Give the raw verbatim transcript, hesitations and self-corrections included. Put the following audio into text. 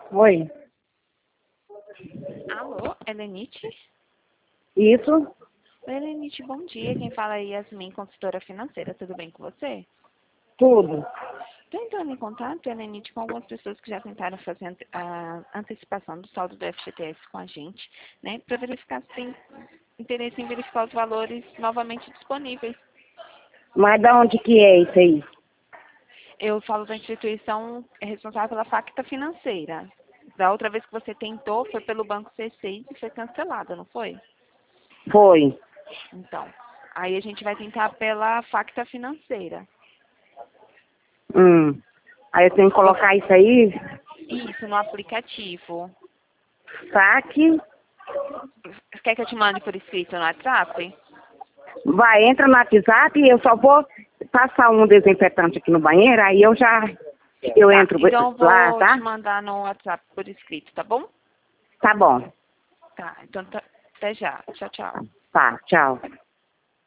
Oi. Alô, Helenite? Isso? Oi, Helenite, bom dia. Quem fala é Yasmin, consultora financeira. Tudo bem com você? Tudo. Estou entrando em contato, Helenite, com algumas pessoas que já tentaram fazer ante- a antecipação do saldo do F G T S com a gente, né? Para verificar se tem interesse em verificar os valores novamente disponíveis. Mas da onde que é isso aí? Eu falo da instituição responsável pela facta financeira. Da outra vez que você tentou, foi pelo Banco C seis e foi cancelada, não foi? Foi. Então, aí a gente vai tentar pela facta financeira. Hum. Aí eu tenho que colocar isso aí, Isso, no aplicativo. saque, Quer que eu te mande por escrito no WhatsApp? vai, entra no WhatsApp e eu só vou passar um desinfetante aqui no banheiro, aí eu já, eu Tá, entro então eu lá, vou te tá? mandar no WhatsApp por escrito, tá bom? Tá bom. Tá, então tá- até já. Tchau, tchau. Tá, tchau.